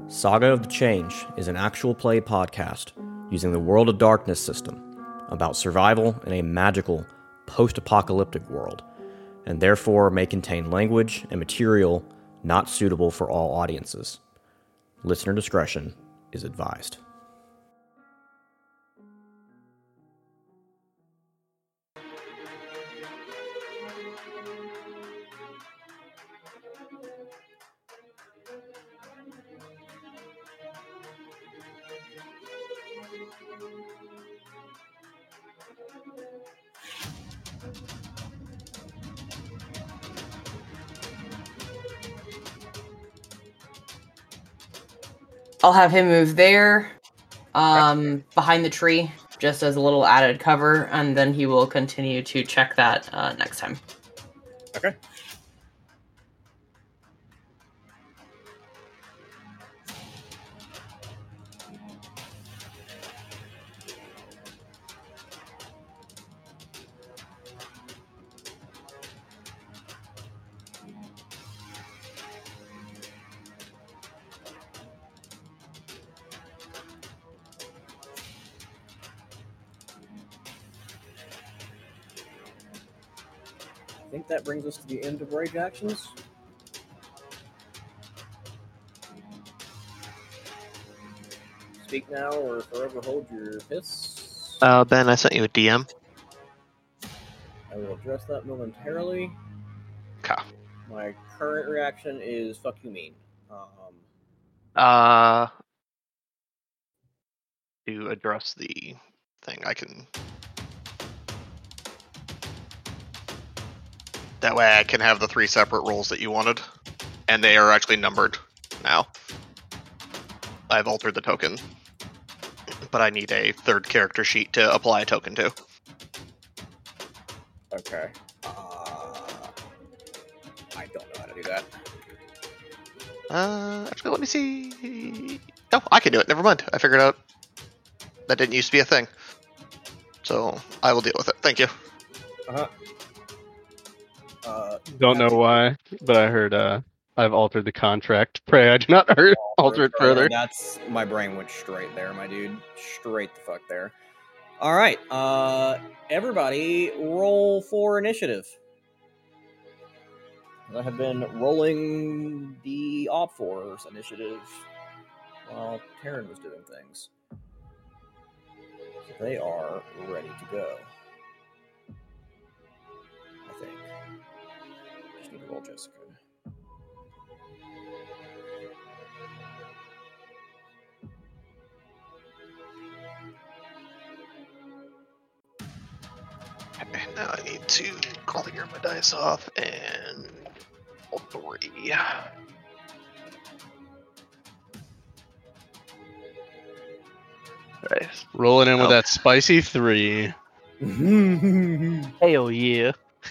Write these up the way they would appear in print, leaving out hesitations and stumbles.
Saga of the Change is an actual play podcast using the World of Darkness system about survival in a magical, post-apocalyptic world, and therefore may contain language and material not suitable for all audiences. Listener discretion is advised. I'll have him move there, behind the tree, just as a little added cover, and then he will continue to check that next time. Okay. I think that brings us to the end of rage actions. Speak now or forever hold your piss. Ben, I sent you a DM. I will address that momentarily. Okay. My current reaction is fuck you mean. To address the thing, I can. That way I can have the 3 separate rolls that you wanted. And they are actually numbered now. I've altered the token. But I need a 3rd character sheet to apply a token to. Okay. I don't know how to do that. Actually, let me see. Oh, I can do it. Never mind. I figured out that didn't used to be a thing. So I will deal with it. Thank you. Don't know why, but I heard I've altered the contract. Pray I do not alter it further. That's my brain went straight there, my dude. Straight the fuck there. All right, everybody, roll for initiative. I have been rolling the Op Force initiative while Taryn was doing things. So they are ready to go. I think. Just need to roll Jessica. Okay, now I need to clear my dice off and roll 3. Right. Rolling in with that spicy 3. Hell yeah.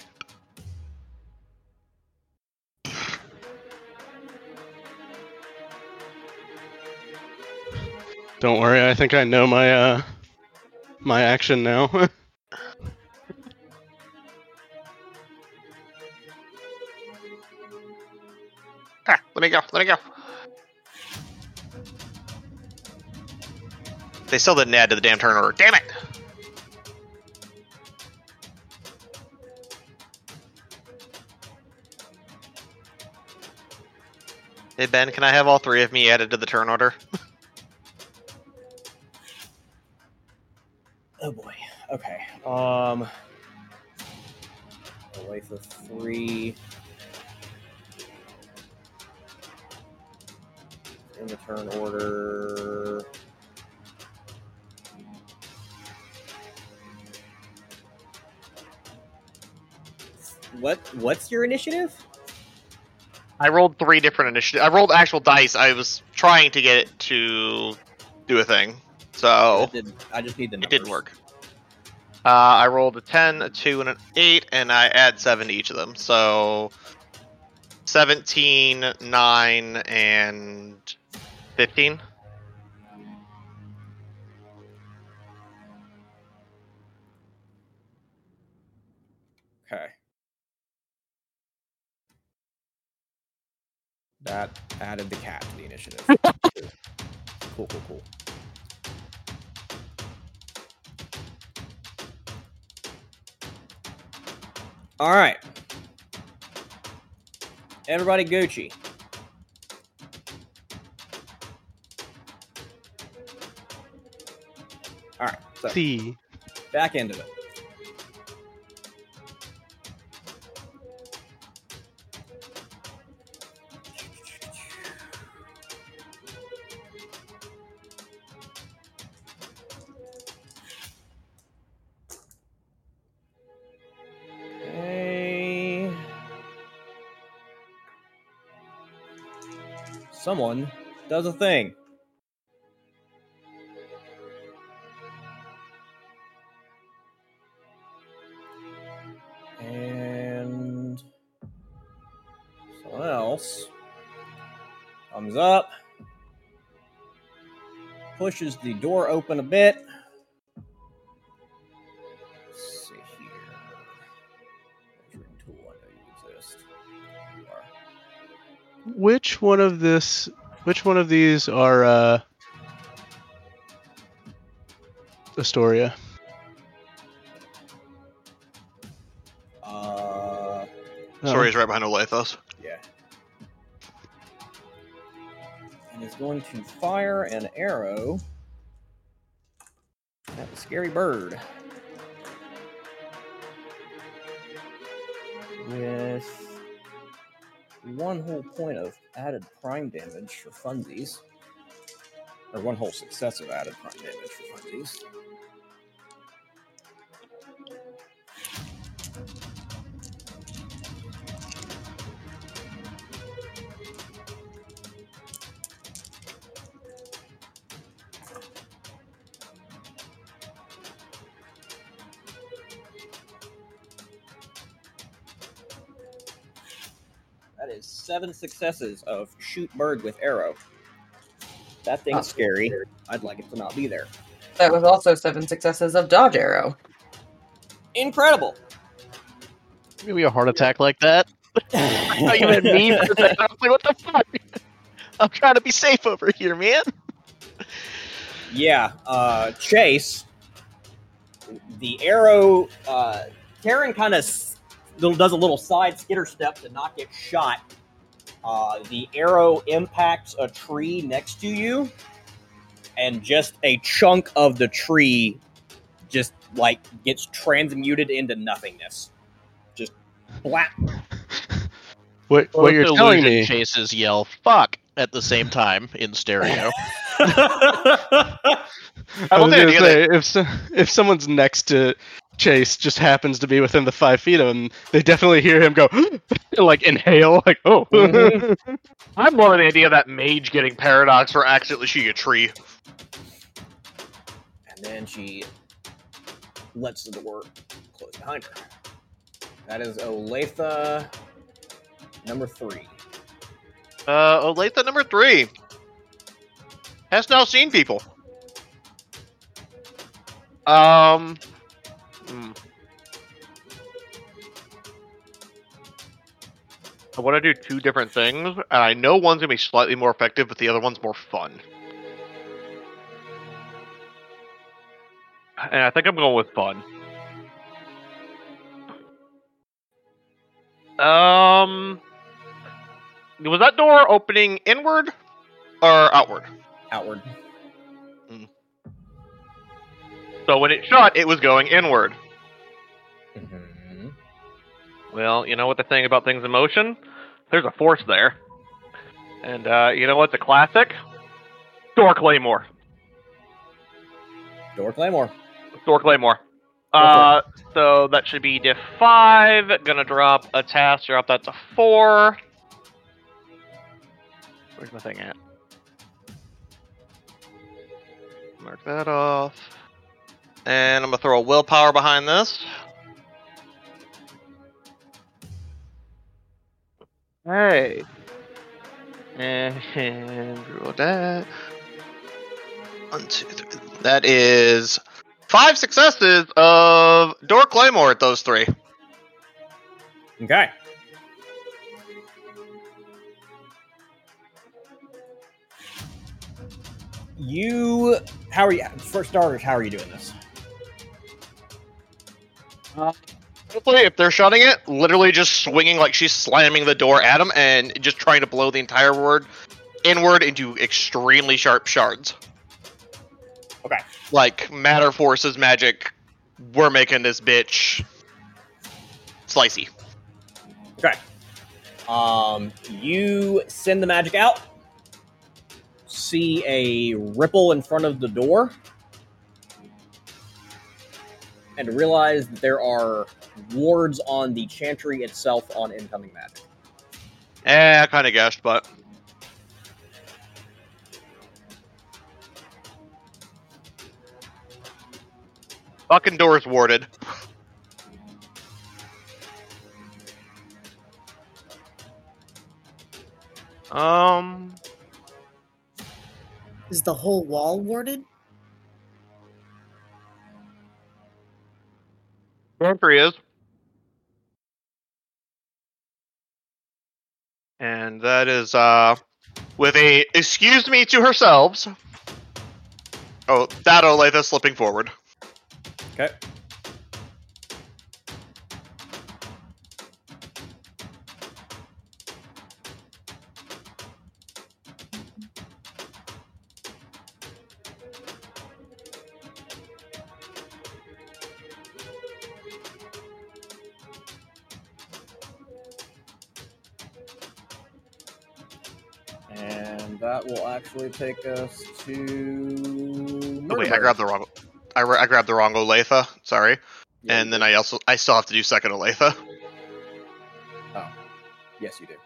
Don't worry, I think I know my my action now. Let me go. They still didn't add to the damn turn order. Damn it! Hey Ben, can I have all 3 of me added to the turn order? Oh boy. Okay. A life of 3 in the turn order. What's your initiative? I rolled 3 different initiatives. I rolled actual dice. I was trying to get it to do a thing. So I just need the numbers. It didn't work. I rolled a 10, a 2, and an 8, and I add 7 to each of them. So 17, 9, and 15. Okay. That added the cat to the initiative. Cool, cool, cool. All right. Everybody Gucci. All right. So See. back into it. Okay. Someone does a thing. And someone else comes up, pushes the door open a bit. Let's see here. Measuring tool, I know you exist. You are. Which one of these are Astoria? Story's right behind Olathos. Yeah. And is going to fire an arrow at the scary bird. With 1 whole point of added prime damage for funsies. Or 1 whole success of added prime damage for funsies. That is 7 successes of shoot bird with arrow. That thing's scary. I'd like it to not be there. That was also 7 successes of dodge arrow. Incredible! Maybe a heart attack like that. I thought you meant me for a second. I was like, what the fuck? I'm trying to be safe over here, man. Yeah, Chase, the arrow, Karen kind of does a little side skitter step to not get shot. The arrow impacts a tree next to you, and just a chunk of the tree just, like, gets transmuted into nothingness. Just blap. What you're telling illusion me? chases yell "fuck" at the same time in stereo. I was the gonna idea say, if someone's next to Chase just happens to be within the 5 feet of him, they definitely hear him go, like, inhale, like, oh. Mm-hmm. I'm loving the idea of that mage getting paradox for accidentally shooting a tree. And then she lets the door close behind her. That is Olathe number 3. Olathe number 3 has now seen people. I want to do 2 different things, and I know one's going to be slightly more effective, but the other one's more fun. And I think I'm going with fun. Was that door opening inward or outward? Outward. So when it shut, it was going inward. Mm-hmm. Well, you know what the thing about things in motion? There's a force there. And you know what's a classic? Door Claymore. Door Claymore. Door Claymore. So that should be diff 5. Gonna drop a task, drop that to 4. Where's my thing at? Mark that off. And I'm gonna throw a willpower behind this. Hey. And roll that. 1, 2, 3. That is 5 successes of Door Claymore at those 3. Okay. How are you? For starters, how are you doing this? Hopefully, if they're shutting it, literally just swinging like she's slamming the door at him and just trying to blow the entire word inward into extremely sharp shards. Okay. Like matter forces magic, we're making this bitch slicey. Okay. You send the magic out. See a ripple in front of the door. And realize that there are wards on the chantry itself on incoming magic. I kind of guessed, but... Fucking door's warded. Is the whole wall warded? Chantry is. And that is, with a excuse me to herself. Oh, that Olathe slipping forward. Okay. And that will actually take us to. Oh, wait, I grabbed the wrong. I grabbed the wrong Olathe. Sorry. Yeah, And then I still have to do second Olathe. Oh, yes, you do.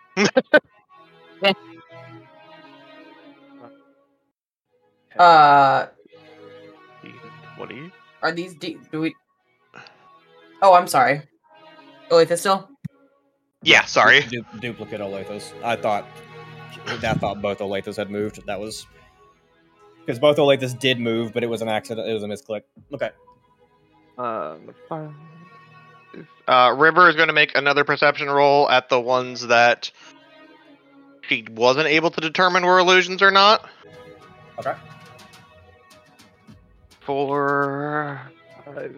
What are you? Are these do we? Oh, I'm sorry. Olathe still? Yeah, sorry. Duplicate Olathes. I thought both Olathes had moved. That was because both Olathes did move, but it was an accident. It was a misclick. Okay. River is going to make another perception roll at the ones that she wasn't able to determine were illusions or not. Okay. For 5,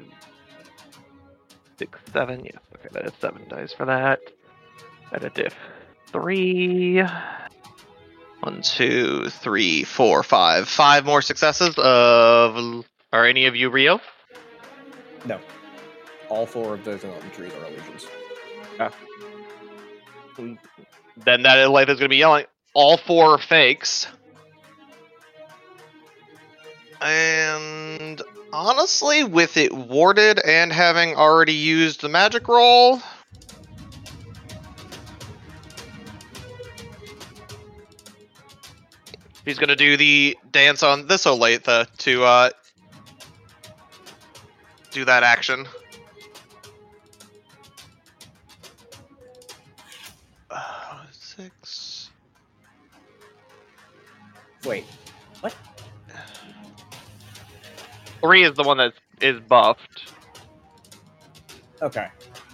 6, 7. Yes, okay, that is 7 dice for that. At a diff 3. 1, 2, 3, 4, 5. 5 more successes of. Are any of you Rio? No. All 4 of those trees are illusions. Then that life is going to be yelling. All 4 are fakes. And honestly, with it warded and having already used the magic roll, he's going to do the dance on this Olathe to do that action. Six. Wait. What? 3 is the one that is buffed. Okay.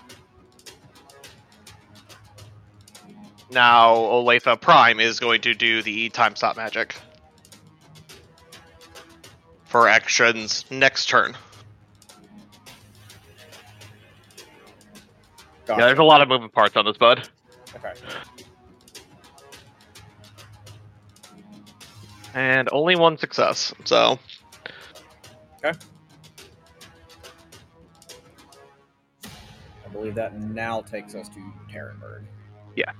Now Olathe Prime is going to do the time stop magic for actions next turn. Gotcha. Yeah, there's a lot of moving parts on this, bud. Okay. And only 1 success, so. Okay. I believe that now takes us to Terranberg. Yeah.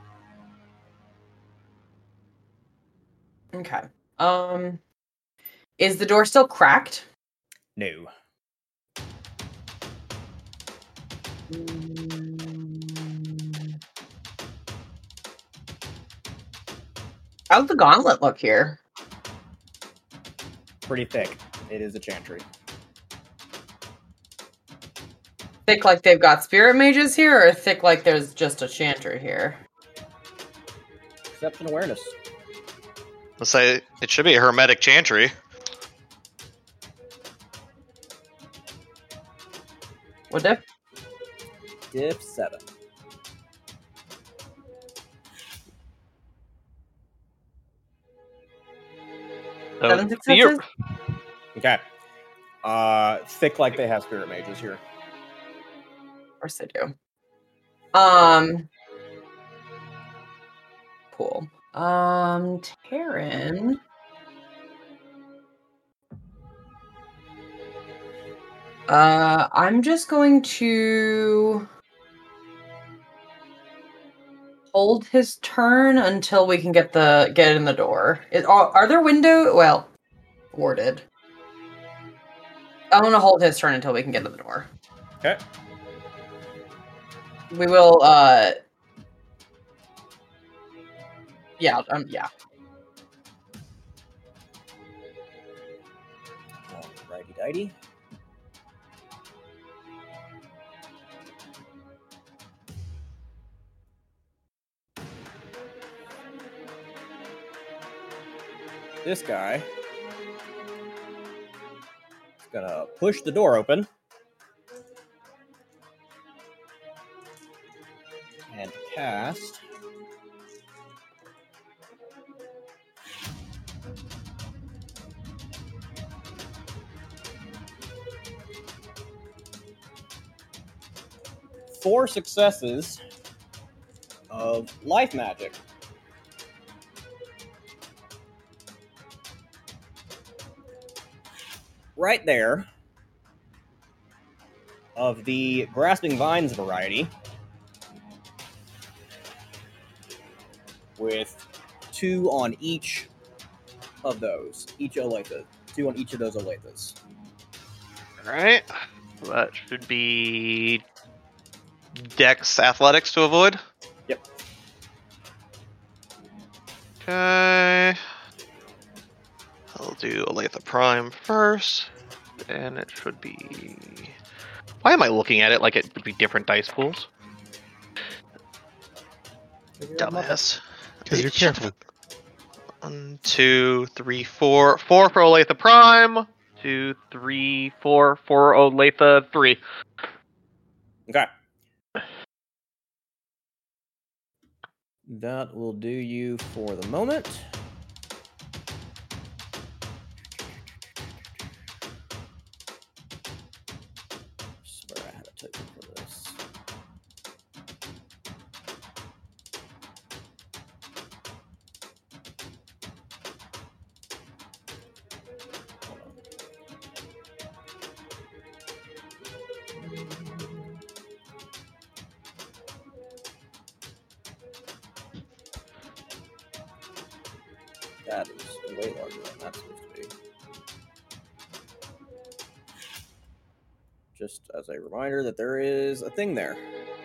Okay. Is the door still cracked? No. How's the gauntlet look here? Pretty thick. It is a chantry. Thick like they've got spirit mages here, or thick like there's just a chanter here? Perception awareness. Let's say it should be a hermetic chantry. What diff? Diff 7. So, 7 the year- successes? Okay. Thick like they have spirit mages here. Of course they do. Cool. Taryn. I'm just going to hold his turn until we can get in the door. Are there warded. I want to hold his turn until we can get to the door. Okay. We will, yeah. Righty-dighty. This guy is gonna push the door open and cast four successes of life magic. Right there, of the Grasping Vines variety, with 2 on each of those. Each Olathe. 2 on each of those Olathes. Alright. That should be Dex Athletics to avoid. Yep. Okay. I'll do Olathe Prime first, and it should be... Why am I looking at it like it would be different dice pools? Dumbass. Because you're careful. 1, 2, 3, 4. 4 for Olathe Prime. 2, 3, 4 for Olathe 3. Okay. That will do you for the moment. Swear I had a token for this. Hold on. That is way larger than that's supposed to be. Just as a reminder that there is a thing there.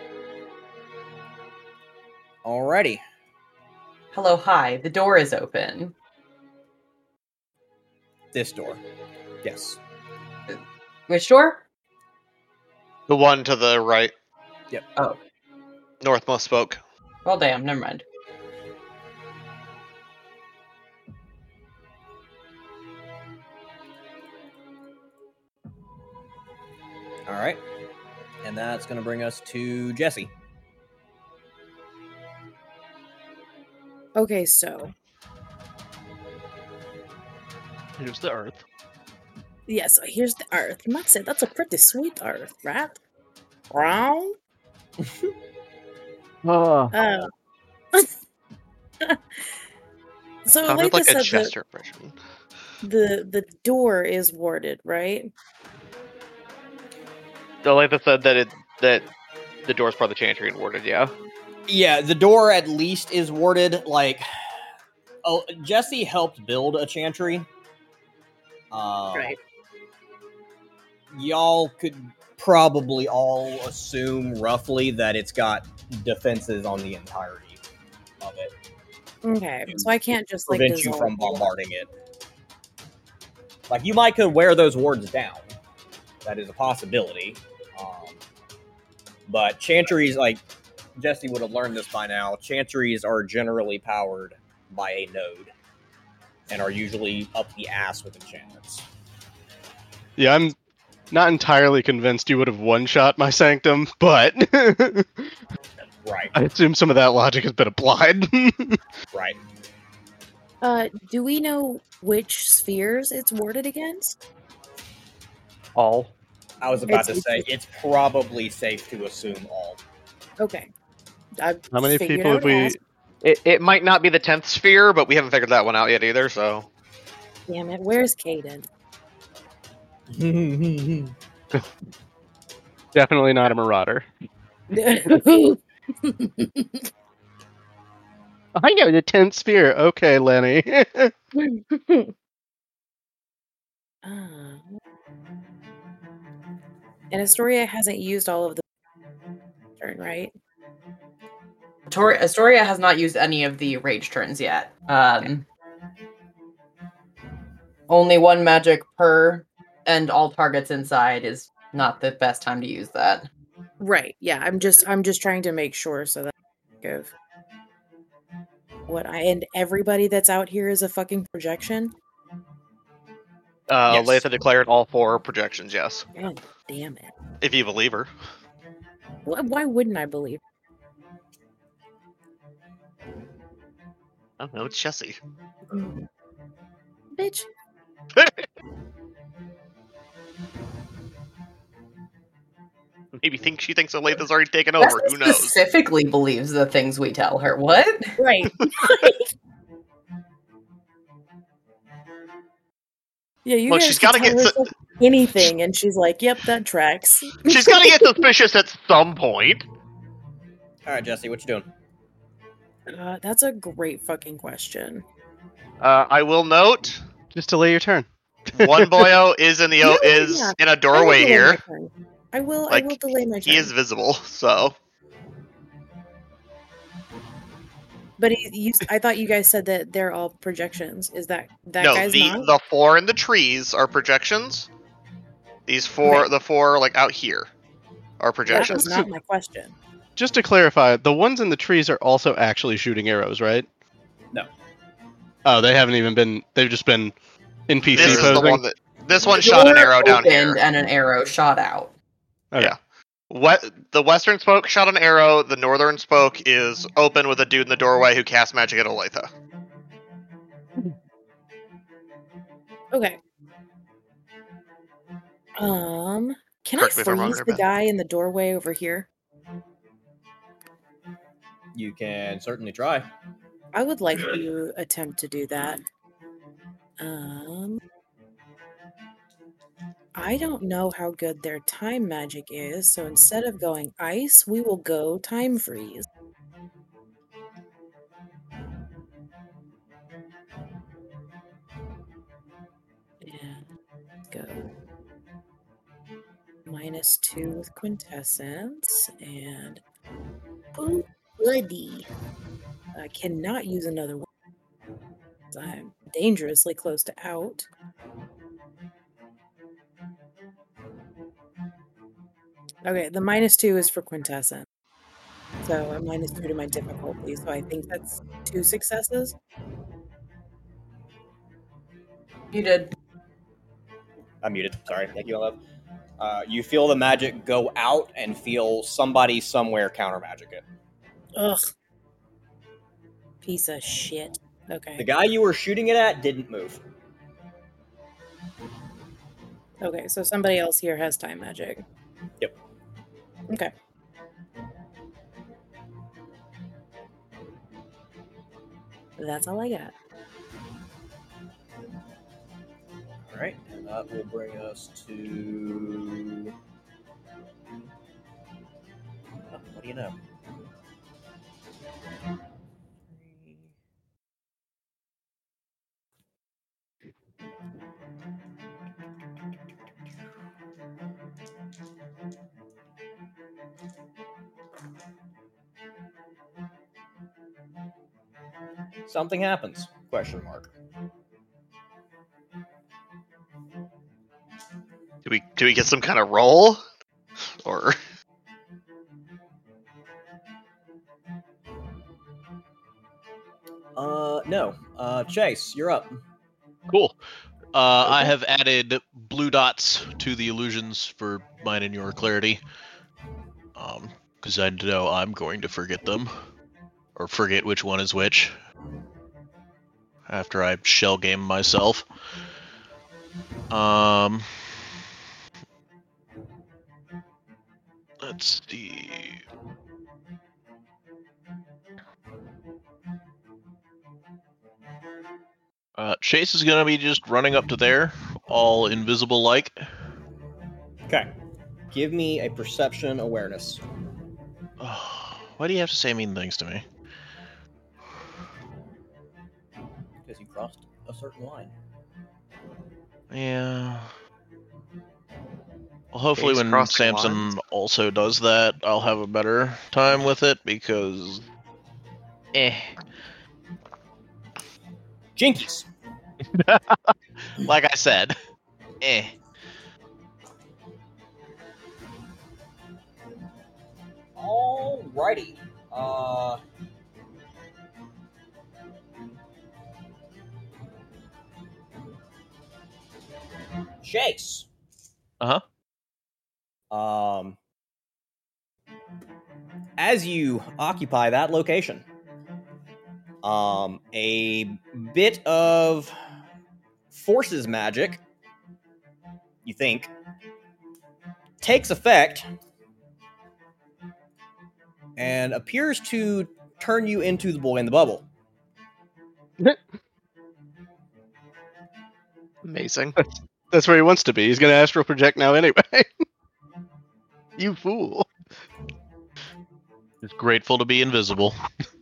Alrighty. Hello, hi. The door is open. This door. Yes. Which door? The one to the right. Yep. Oh. Northmost spoke. Well, damn. Never mind. Alright. And that's going to bring us to Jesse. Okay, so Here's the earth. yeah, so here's the earth. You might say that's a pretty sweet earth, right? Wrong? Oh. So Sounded like like I a said, Chester impression. the door is warded, right? Olathe said that the door's part of the Chantry and warded, yeah. Yeah, the door at least is warded. Like, oh, Jesse helped build a chantry. Right. Y'all could probably all assume roughly that it's got defenses on the entirety of it. Okay, so I can't just like Prevent you dissolve from it. bombarding it. Like, you might could wear those wards down. That is a possibility. But chantries, like, Jesse would have learned this by now, chantries are generally powered by a node and are usually up the ass with enchantments. Yeah, I'm not entirely convinced you would have one-shot my Sanctum, but Right, I assume some of that logic has been applied. right. Do we know which spheres it's warded against? All. I was about to It's- say, it's probably safe to assume all. Okay. How many figured people I have would we? ask. It might not be the 10th sphere, but we haven't figured that one out yet either, so. Damn it, where's Caden? Definitely not a marauder. I know the 10th sphere. Okay, Lenny. And Astoria hasn't used all of the turn, right? Astoria has not used any of the rage turns yet. Only one magic per, and all targets inside is not the best time to use that. Right. Yeah. I'm just trying to make sure so that I give and everybody that's out here is a fucking projection. Yes. Latha declared all 4 projections, yes. God damn it. If you believe her. Why wouldn't I believe? I don't know, it's Jesse. Bitch. Maybe she thinks Aletha's already taken over. Jesse Who knows? specifically believes the things we tell her. What? Right. Yeah, you Look, guys she's can gotta tell get her anything, and she's like, "Yep, that tracks." She's gotta get suspicious at some point. All right, Jesse, what you doing? That's a great fucking question. I will note, Just delay your turn. one boyo is in the Yeah, is yeah. in a I will doorway delay here. my turn. I will Like, delay my turn. He is visible, so But I thought you guys said that they're all projections. Is that no. guy's not? The 4 in the trees are projections. These 4, Okay. the 4 like out here, are That projections. was not my question. Just to clarify, the ones in the trees are also actually shooting arrows, right? No. Oh, they haven't even been. They've just been NPC This is posing. the one that this one shot an Door arrow down here. opened and an arrow shot out. Okay. Yeah. The western spoke shot an arrow. The northern spoke is open with a dude in the doorway who casts magic at Olathe. Okay. Can Correct me I if I'm wrong freeze there, the Ben. guy in the doorway over here? You can certainly try. I would like to attempt to do that. I don't know how good their time magic is, so instead of going ice, we will go time freeze. And go -2 with quintessence, and oh, buddy. I cannot use another one. I'm dangerously close to out. Okay, the -2 is for quintessence. So a -2 to my difficulty. So I think that's 2 successes. You did. I'm muted. Sorry. Thank you, love. You feel the magic go out and feel somebody somewhere counter magic it. Ugh. Piece of shit. Okay. The guy you were shooting it at didn't move. Okay, so somebody else here has time magic. Yep. Okay. That's all I got. All right, and that will bring us to. Oh, what do you know? Something happens? Question mark. Do we get some kind of roll? Or No. Chase, you're up. Cool. I have added blue dots to the illusions for mine and your clarity. Because I know I'm going to forget them. Or forget which one is which. after I shell game myself. Let's see. Chase is gonna be just running up to there, all invisible like. Okay. Give me a perception awareness. Why do you have to say mean things to me? Because you crossed a certain line. Yeah. Well, hopefully He's when crossing Samson lines. also does that, I'll have a better time with it, because... Jinkies. Like I said. Alrighty. Chase. As you occupy that location, a bit of forces magic, you think, takes effect and appears to turn you into the boy in the bubble. Amazing. That's where he wants to be. He's gonna astral project now anyway. You fool. Just grateful to be invisible.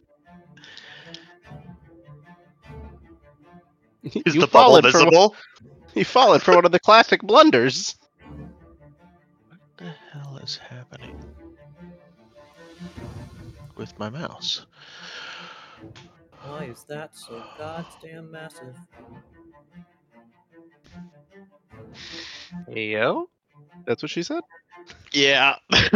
Is the bubble visible? You've fallen for one of the classic blunders. What the hell is happening with my mouse? Why is that so goddamn massive? Yo? That's what she said? Yeah.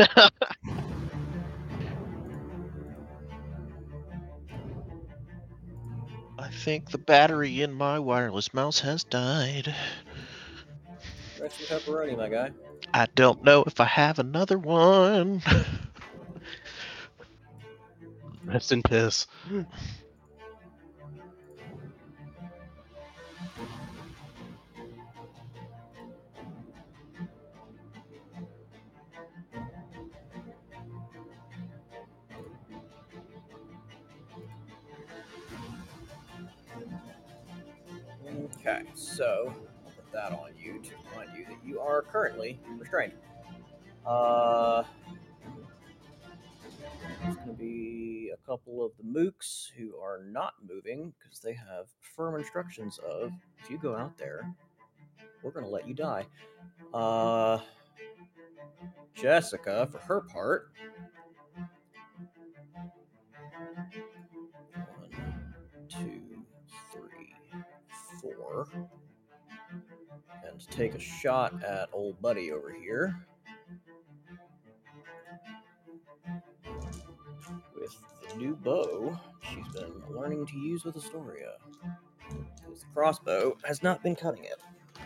I think the battery in my wireless mouse has died. Rest in pepperoni, my guy. I don't know if I have another one. Rest in piss. Okay, so I'll put that on you to remind you that you are currently restrained. There's going to be a couple of the mooks who are not moving because they have firm instructions of, if you go out there, we're going to let you die. Jessica, for her part, 1, 2, 3, 4, and take a shot at old buddy over here with the new bow she's been learning to use with Astoria, because the crossbow has not been cutting it.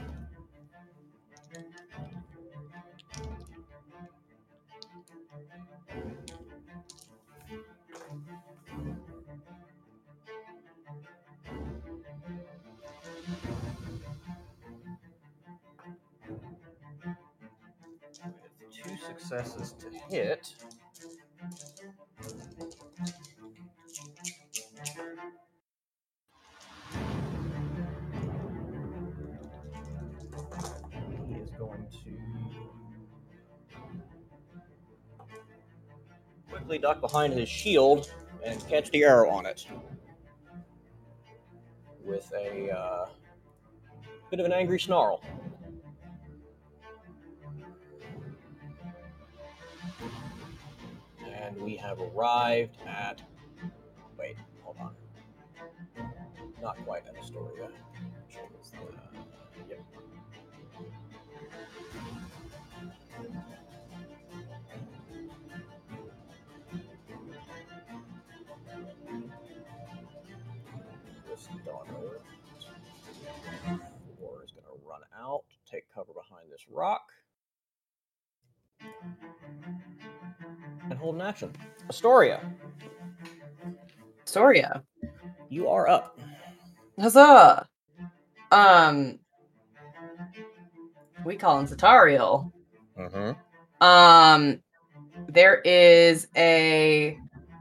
With 2 successes to hit. He is going to quickly duck behind his shield and catch the arrow on it with a bit of an angry snarl. And we have arrived at... Wait, hold on. Not quite at Astoria. Yep. This daughter 4 is going to run out, take cover behind this rock, and hold an action. Astoria, Astoria. you are up. Huzzah! We call him Zatariel. Mm-hmm. There is a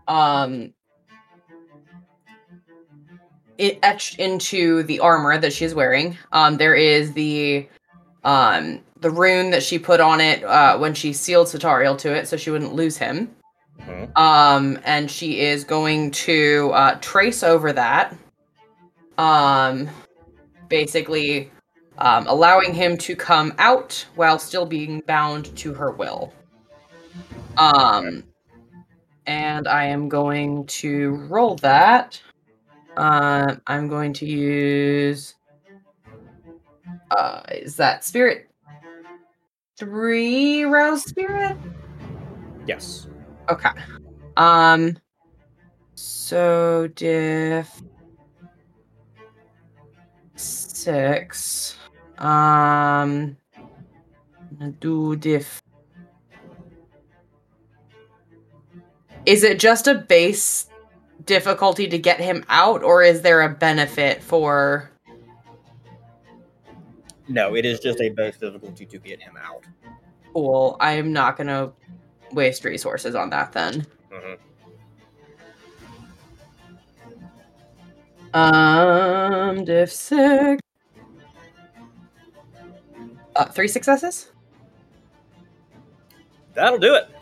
it etched into the armor that she's wearing. There is the rune that she put on it when she sealed Satariel to it, so she wouldn't lose him. Mm-hmm. And she is going to trace over that, basically allowing him to come out while still being bound to her will. And I am going to roll that. I'm going to use. Is that Spirit 3 Rouse Spirit? Yes. Okay. So diff 6. Do diff. Is it just a base difficulty to get him out, or is there a benefit for? No, it is just a base difficulty to get him out. Cool. I am not going to waste resources on that then. Mm-hmm. Diff 6. 3 successes? That'll do it.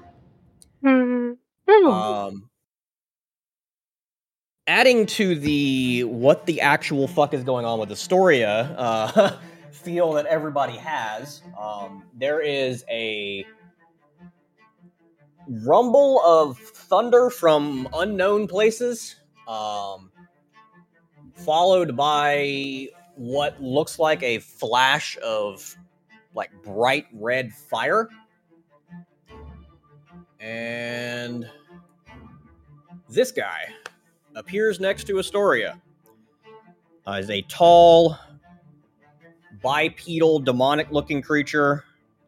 Adding to the what the actual fuck is going on with Astoria feel that everybody has, there is a rumble of thunder from unknown places, followed by what looks like a flash of like bright red fire. And this guy appears next to Astoria. Is a tall, bipedal, demonic-looking creature.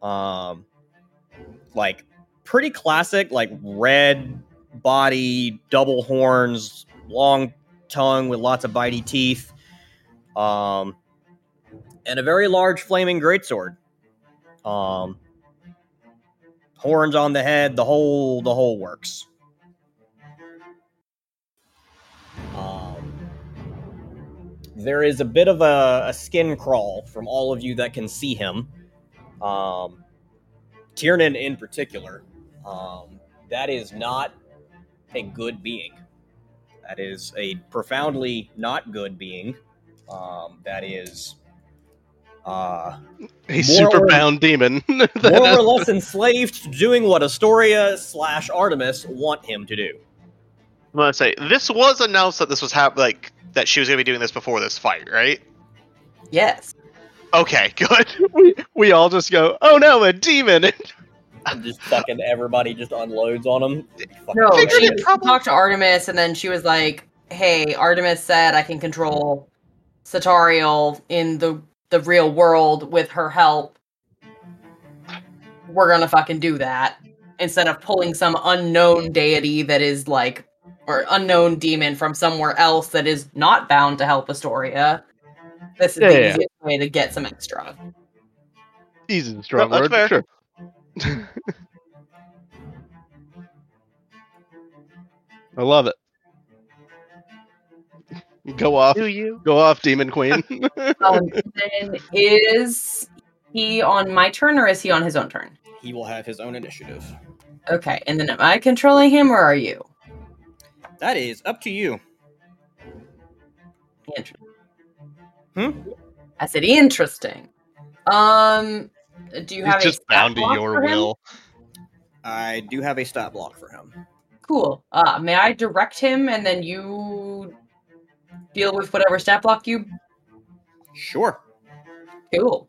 Like, pretty classic, like, red body, double horns, long tongue with lots of bitey teeth. And a very large flaming greatsword. Horns on the head, the whole works. There is a bit of a skin crawl from all of you that can see him. Tiernan in particular. That is not a good being. That is a profoundly not good being. That is a super-bound demon. More or less enslaved to doing what Astoria/Artemis want him to do. I'm gonna say, this was announced that this was that she was gonna be doing this before this fight, right? Yes. Okay, good. We all just go, oh no, a demon! And just fucking everybody just unloads on him. No, she talked to Artemis, and then she was like, hey, Artemis said I can control Satariel in the real world with her help. We're gonna fucking do that. Instead of pulling some unknown deity that is like, or unknown demon from somewhere else that is not bound to help Astoria. This is the easiest way to get some extra. Easy and strong word, sure. I love it. Go off. Do you? Go off, Demon Queen. Then is he on my turn or is he on his own turn? He will have his own initiative. Okay, and then am I controlling him or are you? That is up to you. Interesting. I said interesting. Do you have just bound to your will? I do have a stat block for him. Cool. May I direct him and then you deal with whatever stat block you... Sure. Cool.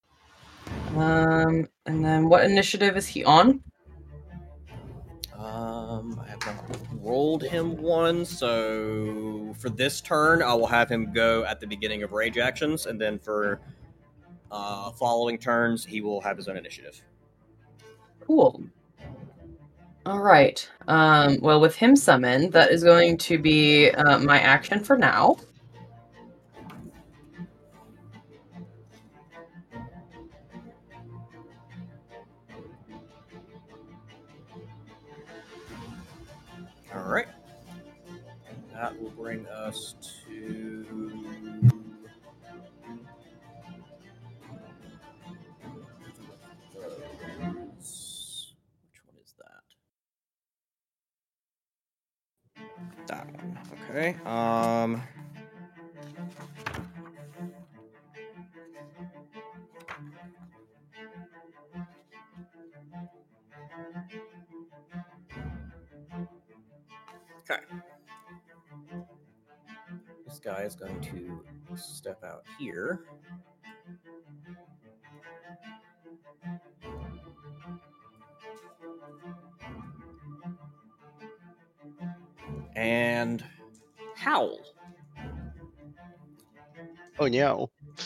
And then what initiative is he on? I have not rolled him one, so for this turn, I will have him go at the beginning of rage actions, and then for following turns, he will have his own initiative. Cool. All right. Well, with him summoned, that is going to be my action for now. right. That will bring us to. Which one is that? That one. Okay. Okay. This guy is going to step out here. And howl. Oh no.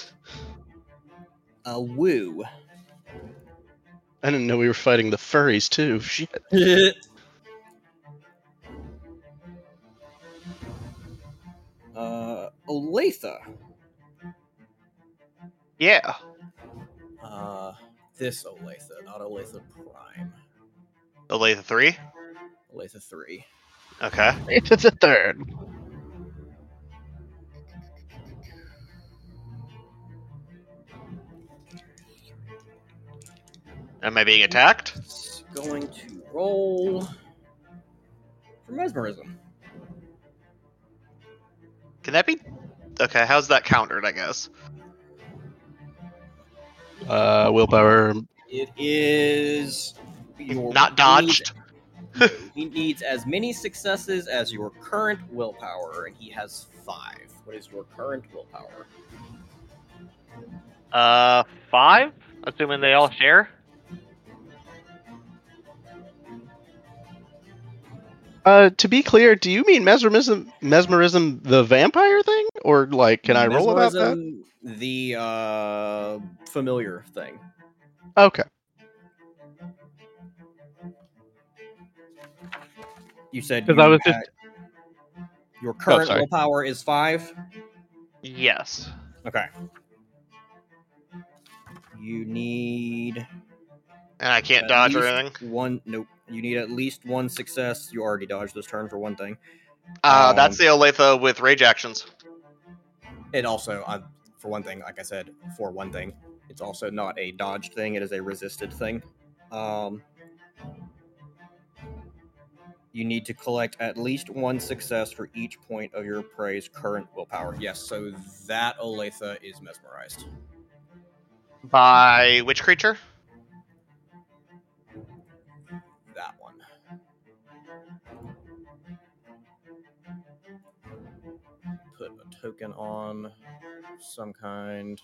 A woo. I didn't know we were fighting the furries too. Shit. Olathe. Yeah. This Olathe, not Olathe Prime. Olathe 3? Olathe 3. Okay. It's a third. Am I being attacked? It's going to roll for mesmerism. Can that be? Okay, how's that countered, I guess? Willpower. It is your Not dodged? He needs as many successes as your current willpower, and he has 5. What is your current willpower? 5? Assuming they all share. To be clear, do you mean mesmerism the vampire thing? Or, like, can I roll about that? Mesmerism, the familiar thing. Okay. You said 'Cause you I was had- your current sorry. willpower is 5? Yes. Okay. You need And I can't at dodge or least anything? one. Nope. You need at least one success. You already dodged this turn for one thing. That's the Olathe with rage actions. It also, for one thing, like I said, for one thing, it's also not a dodged thing. It is a resisted thing. You need to collect at least one success for each point of your prey's current willpower. Yes, so that Olathe is mesmerized. By which creature? That one. Put a token on some kind.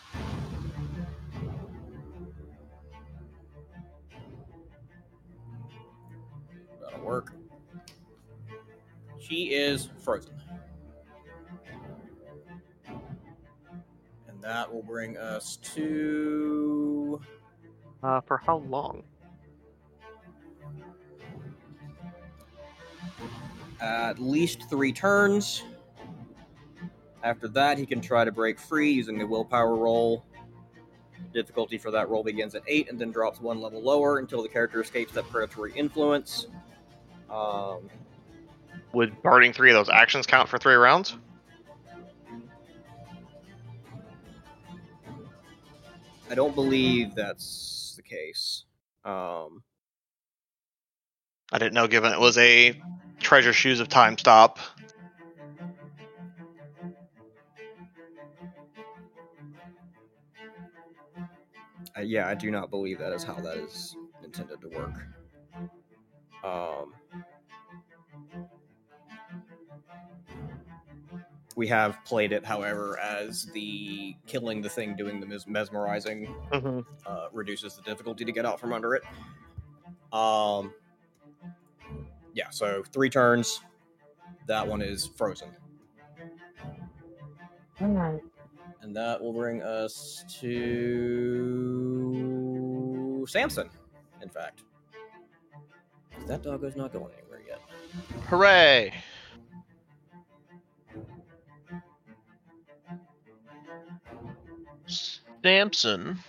That'll work. She is frozen. And that will bring us to For how long? at least 3 turns. After that, he can try to break free using the willpower roll. Difficulty for that roll begins at 8 and then drops 1 level lower until the character escapes that predatory influence. Would burning 3 of those actions count for 3 rounds? I don't believe that's the case. I didn't know, given it was a Treasure Shoes of Time stop. Yeah, I do not believe that is how that is intended to work. We have played it, however, as the killing the thing doing the mesmerizing reduces the difficulty to get out from under it. Yeah, so 3 turns. That one is frozen. And that will bring us to Samson, in fact. That doggo's not going anywhere yet. Hooray! Samson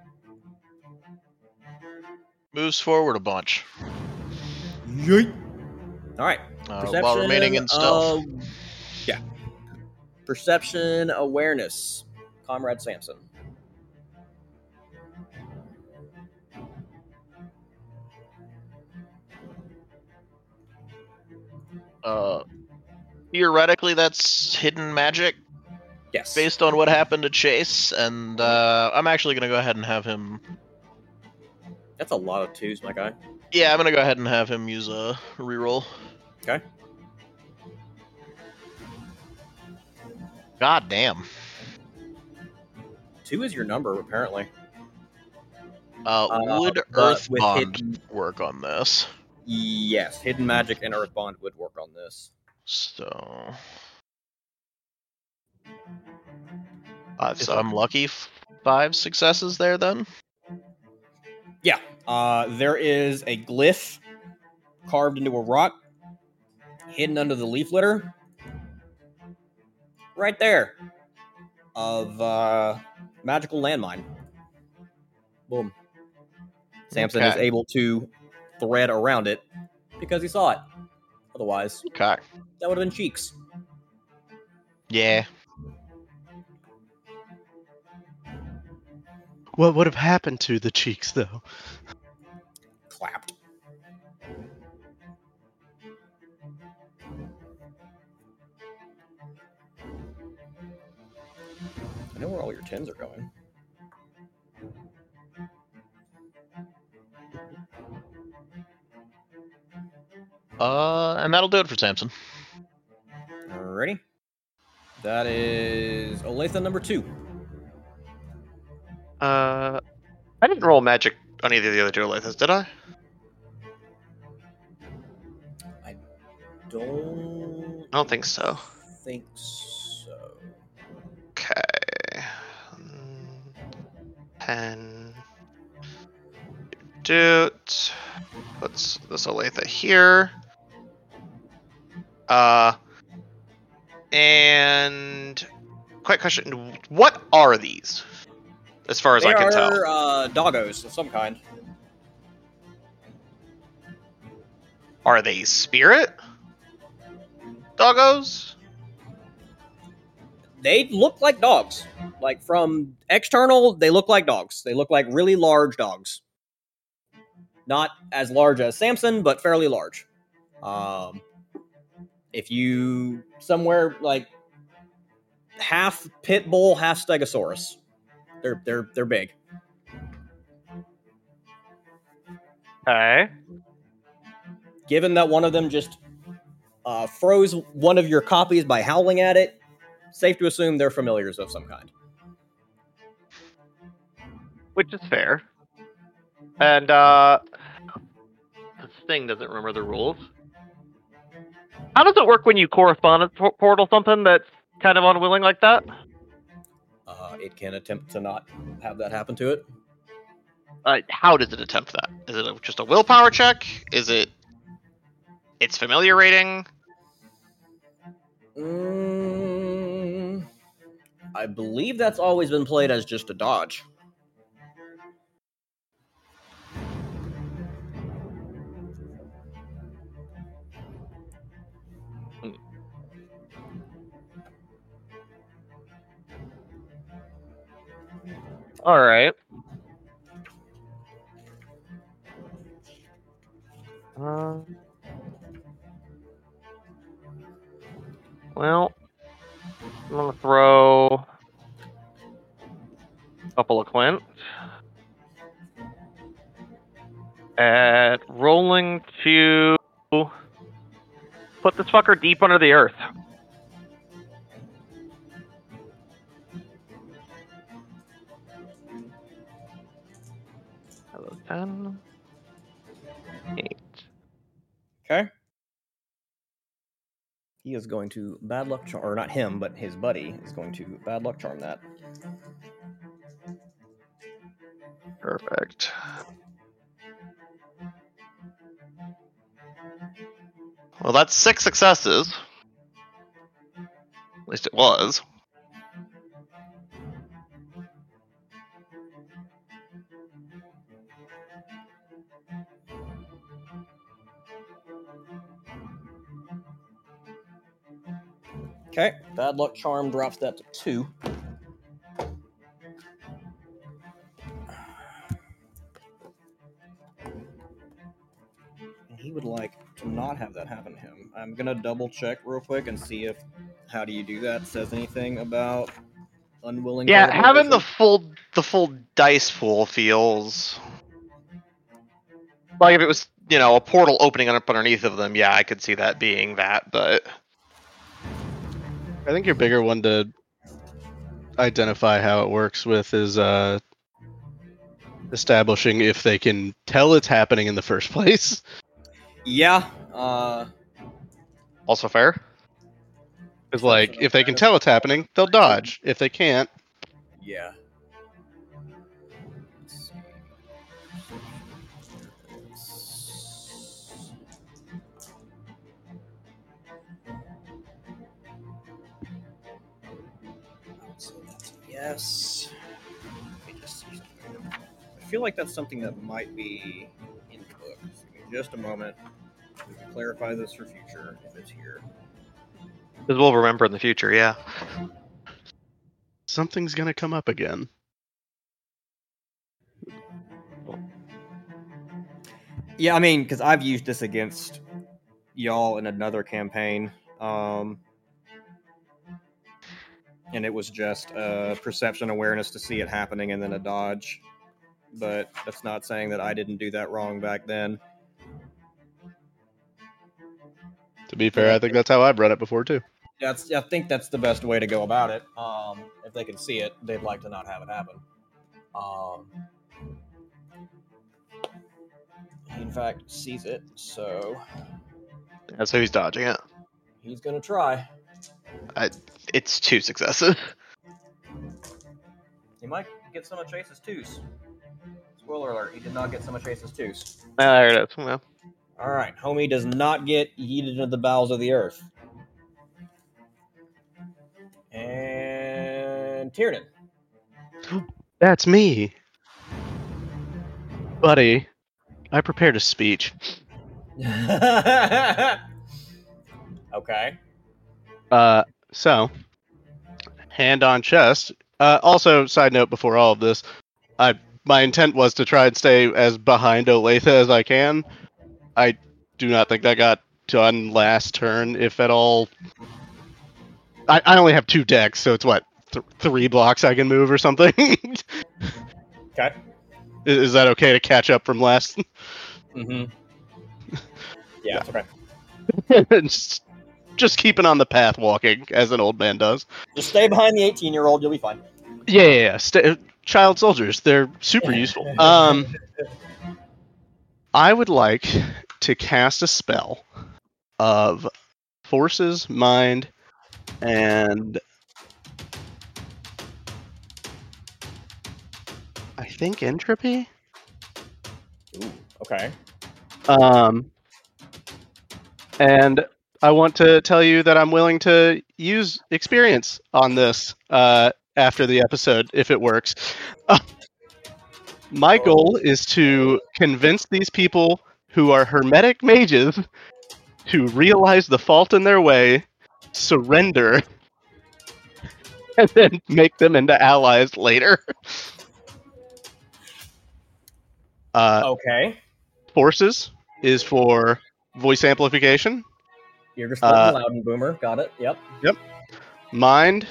moves forward a bunch. Yeet. All right. While remaining in stealth. Yeah. Perception awareness, Comrade Samson. Theoretically, that's hidden magic Yes. based on what happened to Chase, and I'm actually going to go ahead and have him. That's a lot of twos, my guy. Yeah, I'm going to go ahead and have him use a reroll. Okay. God damn. 2 is your number, apparently. Would but with Earthbond work on this? Yes, hidden magic and Earthbond would work on this. So, If if I'm lucky, 5 successes there then? Yeah. There is a glyph carved into a rock, hidden under the leaf litter. Right there. Of magical landmine. Boom. Samson is Okay. able to thread around it because he saw it. Otherwise, Okay. that would have been cheeks. Yeah. What would have happened to the cheeks, though? Clapped. I know where all your 10s are going. And that'll do it for Samson. Alrighty. That is Olathe number 2. I didn't roll magic on either of the other two Olathes, did I? Don't I don't think so. think so. Okay. 10. Doot. Puts this Olathe here. And quick question: what are these? As far as They I can are tell, doggos of some kind. are they spirit doggos? They look like dogs. Like from external, they look like dogs. They look like really large dogs. Not as large as Samson, but fairly large. If you somewhere like half pit bull, half stegosaurus, they're big. Okay. Given that one of them just froze one of your copies by howling at it, safe to assume they're familiars of some kind. Which is fair. And this thing doesn't remember the rules. How does it work when you correspondence portal something that's kind of unwilling like that? It can attempt to not have that happen to it. How Does it attempt that? Is it just a willpower check? Is it its familiar rating? I believe that's always been played as just a dodge. All right. Well, I'm gonna throw a couple of Clint at rolling to put this fucker deep under the earth. Hello, 10, 8. Okay. He is going to bad luck charm, or not him, but his buddy is going to bad luck charm that. Perfect. Well, that's 6 successes. At least it was. Okay, bad luck charm drops that to 2. And he would like to not have that happen to him. I'm gonna double check real quick and see if how do you do that says anything about unwilling. Yeah, credible having vision. the full dice pool feels like if it was, a portal opening up underneath of them, yeah, I could see that being that, but I think your bigger one to identify how it works with is establishing if they can tell it's happening in the first place. Yeah. also fair. Because, like, if they can tell it's happening, they'll dodge. If they can't, Yeah. Yes. Let me just see something. I feel like that's something that might be in the book. So give me just a moment. We can clarify this for future if it's here. Because we'll remember in the future, yeah. something's gonna come up again. Yeah, I mean, because I've used this against y'all in another campaign. And it was just perception awareness to see it happening and then a dodge. But that's not saying that I didn't do that wrong back then. To be fair, I think that's how I've run it before too. I think that's the best way to go about it. If they can see it, they'd like to not have it happen. He in fact sees it, so That's how he's dodging it. he's gonna try. It's 2 successes. He might get some of Chase's twos. Spoiler alert, he did not get some of Chase's twos. There it is. Well, Alright, homie does not get yeeted into the bowels of the earth. And Tiernan. That's me. Buddy, I prepared a speech. Okay. So, hand on chest. Also, side note before all of this, my intent was to try and stay as behind Olathe as I can. I do not think that got done last turn, if at all. I only have 2 decks, so it's what, 3 blocks I can move or something? Okay. Is that okay to catch up from last? Mm-hmm. Yeah, it's okay. just keeping on the path walking, as an old man does. Just stay behind the 18-year-old, you'll be fine. Yeah. Child soldiers, they're super useful. I would like to cast a spell of Forces, Mind, and I think Entropy? Ooh, okay. And I want to tell you that I'm willing to use experience on this after the episode, if it works. My goal is to convince these people who are hermetic mages to realize the fault in their way, surrender, and then make them into allies later. Okay. Forces is for voice amplification. You're just loud and boomer. Got it. Yep. Mind,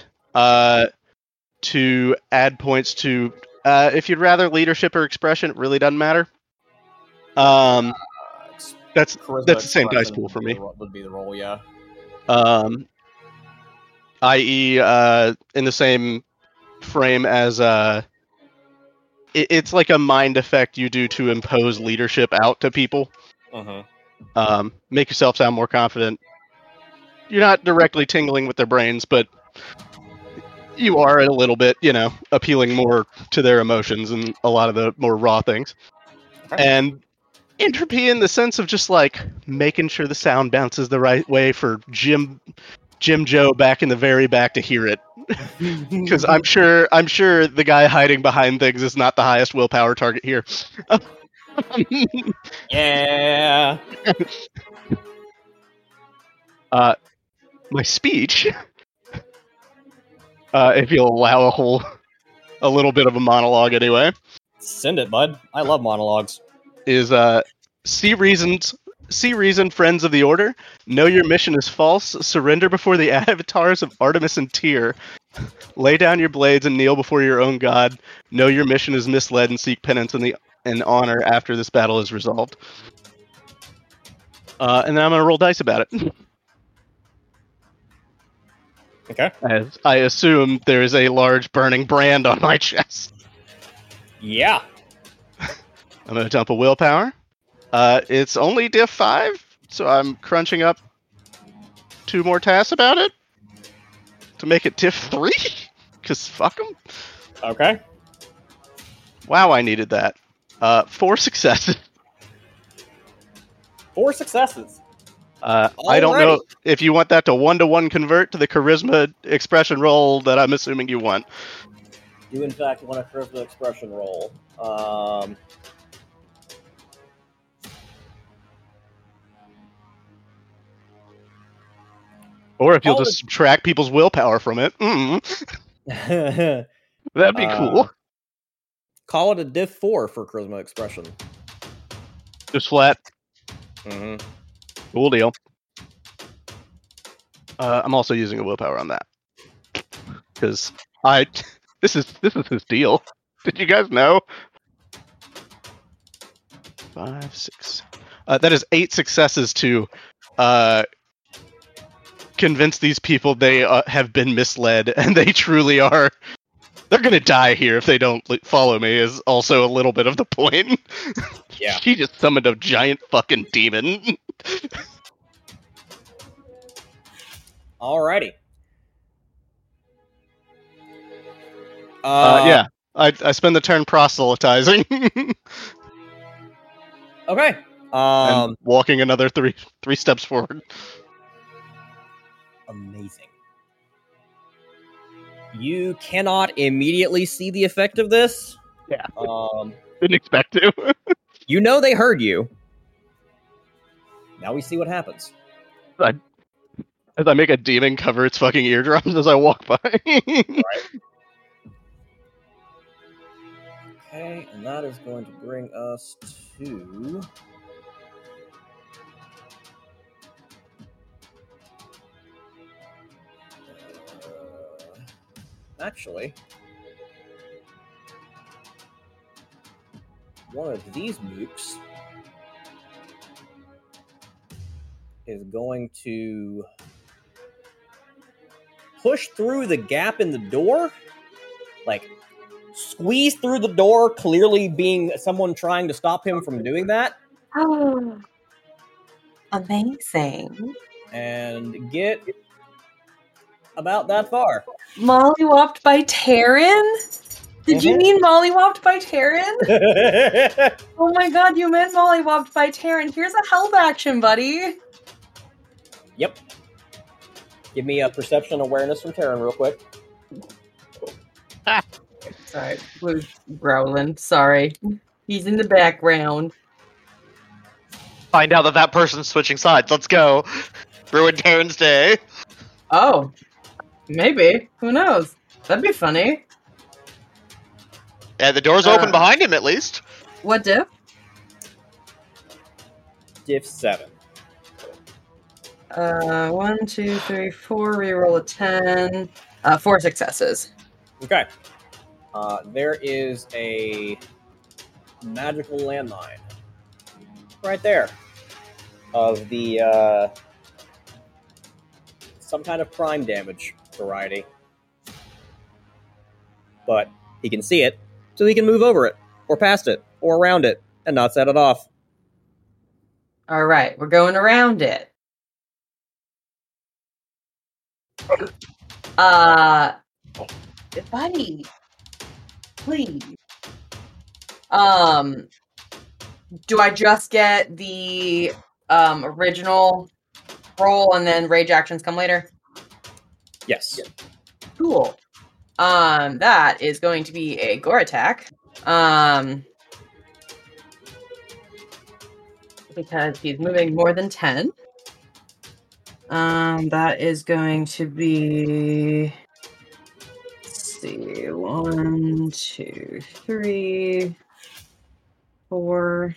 to add points to, if you'd rather leadership or expression, it really doesn't matter. That's the same dice pool for me. Would be the roll, yeah. I.e., in the same frame as it's like a mind effect you do to impose leadership out to people. Make yourself sound more confident. You're not directly tingling with their brains, but you are a little bit, appealing more to their emotions and a lot of the more raw things. Okay. And entropy in the sense of just like making sure the sound bounces the right way for Jim Joe back in the very back to hear it. Because I'm sure the guy hiding behind things is not the highest willpower target here. Yeah. My speech If you'll allow a little bit of a monologue anyway. Send it, bud. I love monologues. Is see reason, friends of the Order. Know your mission is false. Surrender before the avatars of Artemis and Tyr. Lay down your blades and kneel before your own god. Know your mission is misled and seek penance and honor after this battle is resolved. And then I'm going to roll dice about it. Okay. As I assume there is a large burning brand on my chest. Yeah. I'm going to dump a willpower. It's only diff 5, so I'm crunching up 2 more tasks about it to make it diff 3. Because fuck them. Okay. Wow, I needed that. 4 successes. 4 successes. I don't know if you want that to 1-to-1 convert to the charisma expression roll that I'm assuming you want. You, in fact, want a charisma expression roll. Or if you'll just subtract people's willpower from it. That'd be cool. Call it a diff 4 for charisma expression. Just flat. Mm-hmm. Cool deal. I'm also using a willpower on that. Because this is his deal. Did you guys know? 5, 6. That is 8 successes to convince these people they have been misled, and they truly are. They're gonna die here if they don't follow me. Is also a little bit of the point. Yeah. She just summoned a giant fucking demon. Alrighty. Yeah. I spend the turn proselytizing. Okay. And walking another three steps forward. Amazing. You cannot immediately see the effect of this. Yeah. Didn't expect to. You know they heard you. Now we see what happens. As I make a demon cover its fucking eardrums as I walk by. Right. Okay, and that is going to bring us to... Actually, one of these mooks is going to push through the gap in the door, like squeeze through the door, clearly being someone trying to stop him from doing that. Oh, amazing. And get about that far. Mollywopped by Taryn? Did you mean mollywopped by Taryn? Oh my god, you meant mollywopped by Taryn. Here's a help action, buddy. Yep. Give me a perception awareness from Taryn real quick. Sorry, Blue's growling. Sorry. He's in the background. Find out that person's switching sides. Let's go. Ruin Taryn's day. Oh. Maybe. Who knows? That'd be funny. Yeah, the door's open behind him, at least. What diff? Diff 7. 1, 2, 3, 4. Reroll a 10. 4 successes. Okay. There is a magical landmine right there of the some kind of prime damage variety. But he can see it, so he can move over it, or past it, or around it, and not set it off. Alright, we're going around it. Buddy. Please. Do I just get the original roll and then rage actions come later? Yes. Cool. That is going to be a gore attack. Because he's moving more than 10. That is going to be see. 1, 2, 3, 4,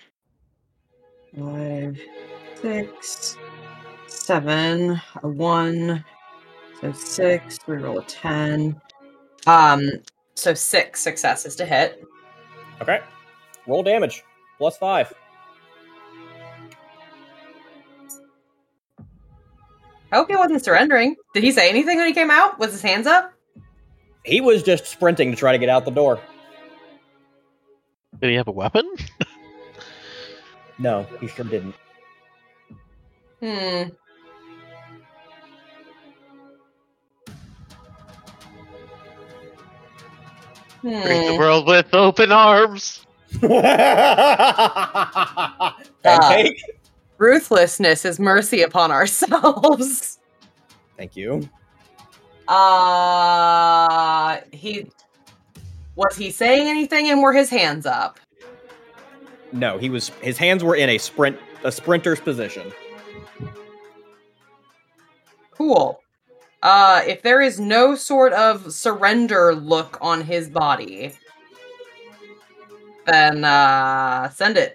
5, 6, 7, a 1, so 6, we roll a 10. So 6 successes to hit. Okay. Roll damage. +5. I hope he wasn't surrendering. Did he say anything when he came out? Was his hands up? He was just sprinting to try to get out the door. Did he have a weapon? No, he sure didn't. Hmm. Greet the world with open arms. Pancake. Ruthlessness is mercy upon ourselves. Thank you. Was he saying anything, and were his hands up? No, his hands were in a sprinter's position. Cool. If there is no sort of surrender look on his body, then send it.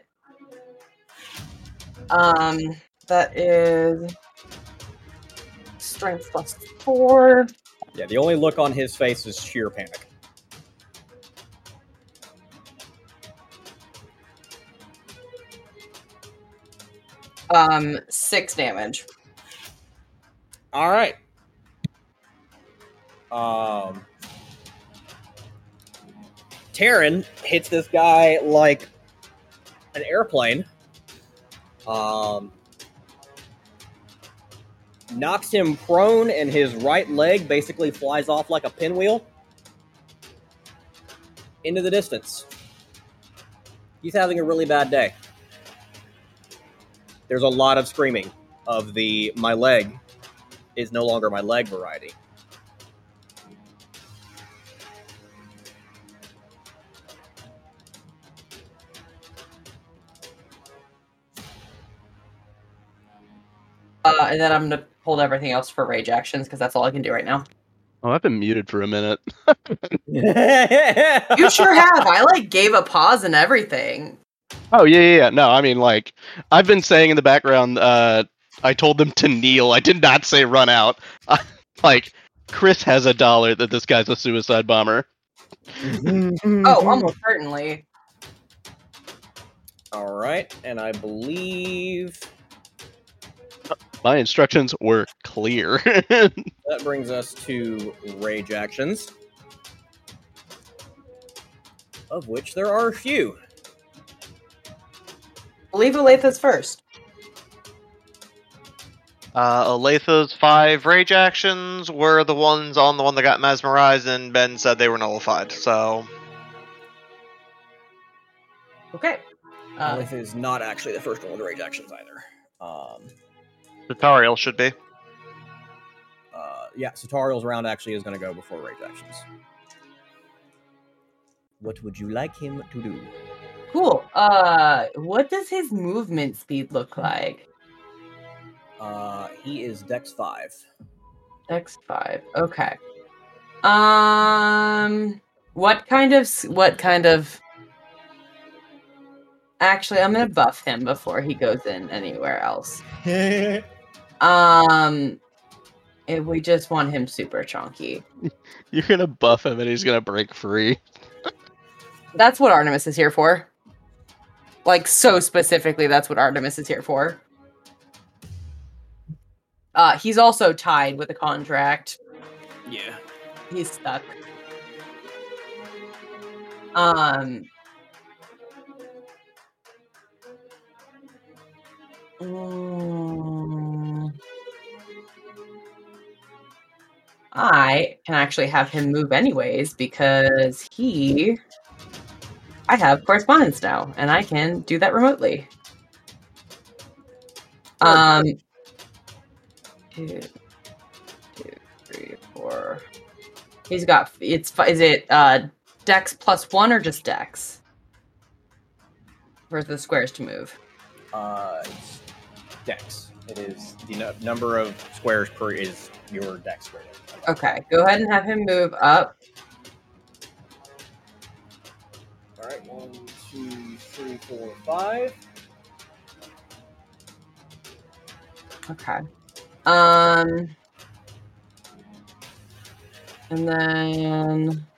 That is strength +4. Yeah, the only look on his face is sheer panic. Um, 6 damage. All right. Terran hits this guy like an airplane. Knocks him prone, and his right leg basically flies off like a pinwheel into the distance. He's having a really bad day. There's a lot of screaming of the "my leg is no longer my leg" variety. And then I'm gonna hold everything else for rage actions because that's all I can do right now. Oh, I've been muted for a minute. You sure have. I gave a pause and everything. Oh, yeah. No, I mean, I've been saying in the background, I told them to kneel. I did not say run out. Chris has $1 that this guy's a suicide bomber. Oh, almost certainly. All right, and I believe my instructions were clear. that brings us to rage actions, of which there are a few. Leave Olathes first. Olathe's 5 rage actions were the ones on the one that got mesmerized, and Ben said they were nullified, so... Okay. Olathe is not actually the first one with rage actions either. Tutarial should be. Yeah, Tutarial's round actually is going to go before rage actions. What would you like him to do? Cool. What does his movement speed look like? He is Dex 5. Dex 5. Okay. What kind of... Actually, I'm gonna buff him before he goes in anywhere else. If we just want him super chunky. You're gonna buff him and he's gonna break free. That's what Artemis is here for. So specifically, that's what Artemis is here for. He's also tied with a contract. Yeah. He's stuck. I can actually have him move anyways because I have correspondence now, and I can do that remotely. 2, 2, 3, 4. He's got is it Dex +1 or just Dex? For the squares to move. It's Dex. It is the number of squares per is your Dex square. Okay, go ahead and have him move up 3, 4, 5. Okay. And then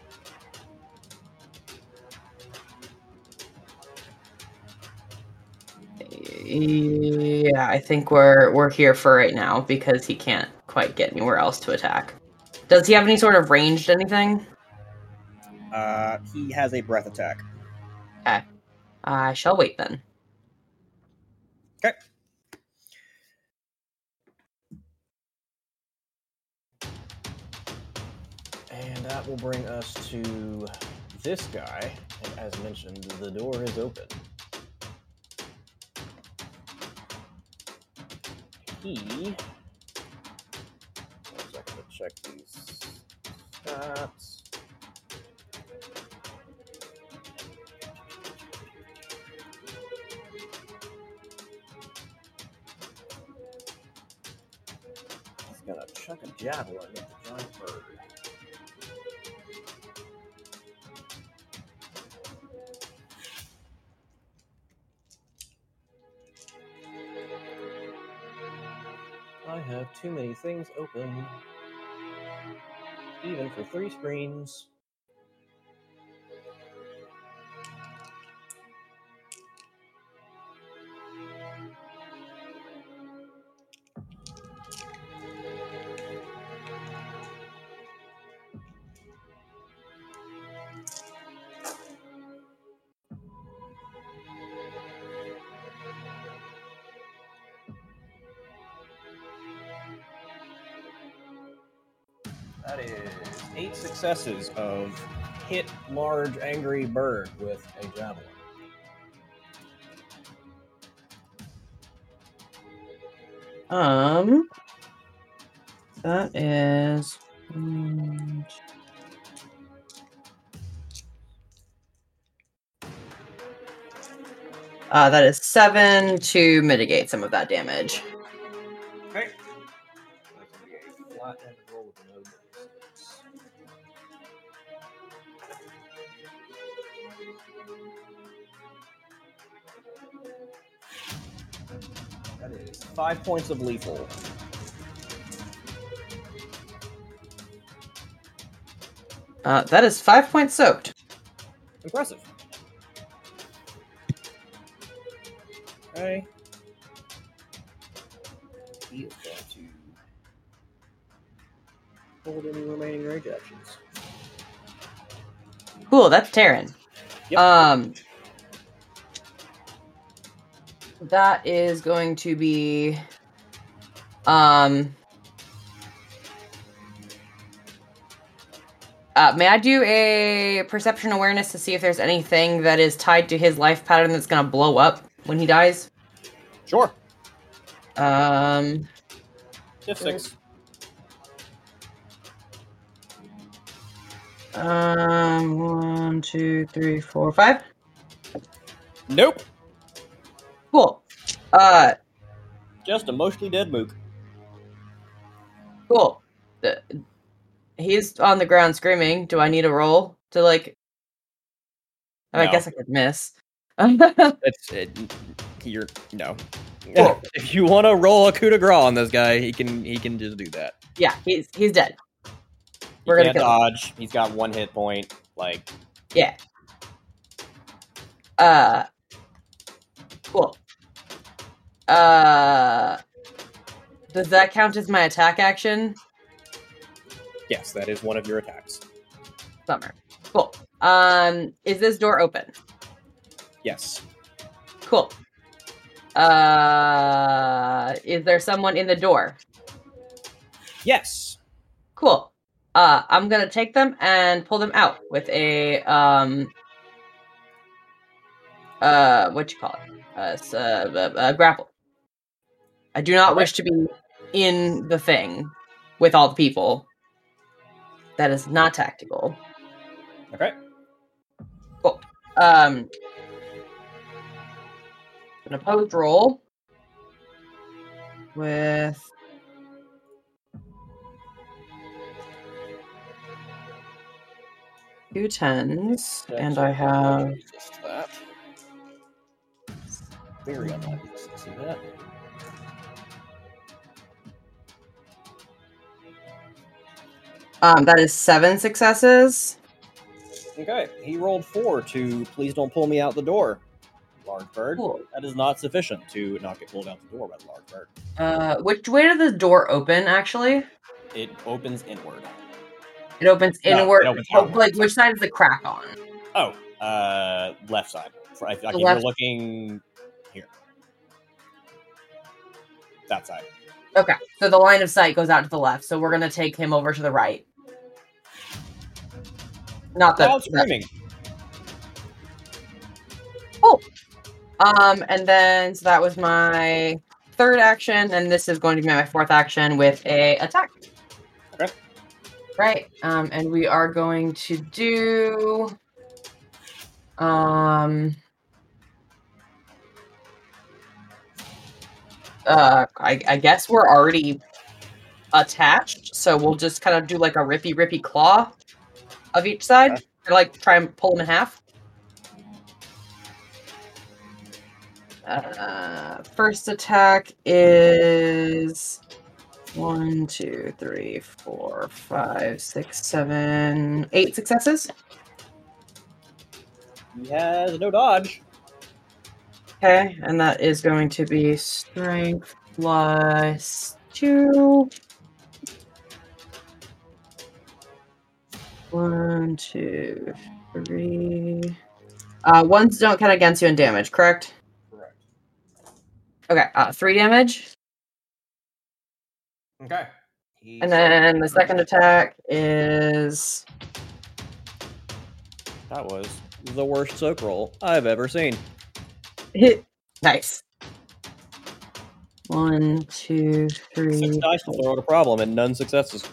yeah, I think we're here for right now because he can't quite get anywhere else to attack. Does he have any sort of ranged anything? He has a breath attack. Okay. I shall wait then. Okay. And that will bring us to this guy. And as mentioned, the door is open. He... 1 second to check these stats. He's gonna chuck a javelin at the giant bird. I have too many things open, even for 3 screens. That is 8 successes of hit large angry bird with a javelin. That is that is 7 to mitigate some of that damage. Okay. That's going to be a flat damage roll with no bonuses. That is 5 points of lethal. That is 5 points soaked. Impressive. Okay. He is going to hold any remaining rage actions. Cool, that's Terran. Yep. That is going to be may I do a perception awareness to see if there's anything that is tied to his life pattern that's going to blow up when he dies? Sure. Diff 6. 1, 2, 3, 4, 5. Nope. Cool. Just emotionally dead mook. Cool. He's on the ground screaming. Do I need a roll to like? I No. guess I could miss. You're no. Cool. If you want to roll a coup de grace on this guy, he can just do that. Yeah, he's dead. We're gonna kill him. dodge. He's got 1 hit point. Like, Yeah. Cool. Does that count as my attack action? yes, that is one of your attacks. Bummer. Cool. Is this door open? Yes. Cool. Is there someone in the door? Yes. Cool. I'm gonna take them and pull them out with a what you call it? A grapple. I do not wish to be in the thing with all the people. That is not tactical. Okay. Cool. An opposed roll with two 10s, and I have Just that. Very unlikely to see that. That is 7 successes. Okay, he rolled 4 to please don't pull me out the door, large bird. Cool. That is not sufficient to not get pulled out the door by the large bird. Which way does the door open, actually? It opens inward. It opens No, inward. it opens Oh, outward. like, which side is the crack on? Oh, left side. Like if left- you're looking here. That side. Okay, so the line of sight goes out to the left, so we're going to take him over to the right. Not Loud the... screaming. And then, so that was my third action, and this is going to be my fourth action with a attack. Okay. Right, and we are going to do... I guess we're already attached, so we'll just kind of do like a rippy claw of each side, Okay. and like try and pull them in half. First attack is 1, 2, 3, 4, 5, 6, 7, 8 successes. He has no dodge. Okay, and that is going to be strength plus 2. 1, 2, 3. Ones don't count against you in damage, correct? Correct. Okay, 3 damage. Okay. And then the second attack is... That was the worst soak roll I've ever seen. hit. Nice. 1, 2, 3. 6 dice to throw out a problem and none successes.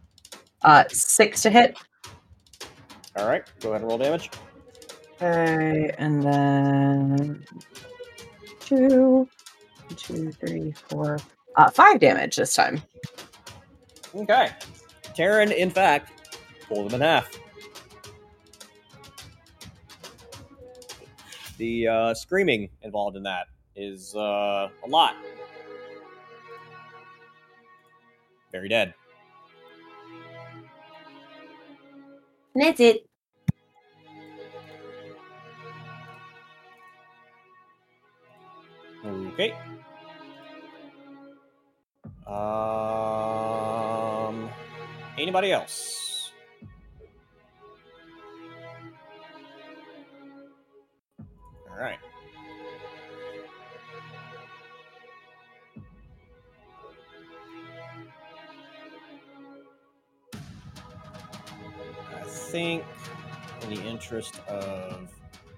6 to hit. Alright, go ahead and roll damage. Okay, and then 2, 3, 4, 5 damage this time. Okay. Terran, in fact, pulled him in half. The screaming involved in that is a lot. Very dead. And that's it. Okay. Anybody else? All right. I think, in the interest of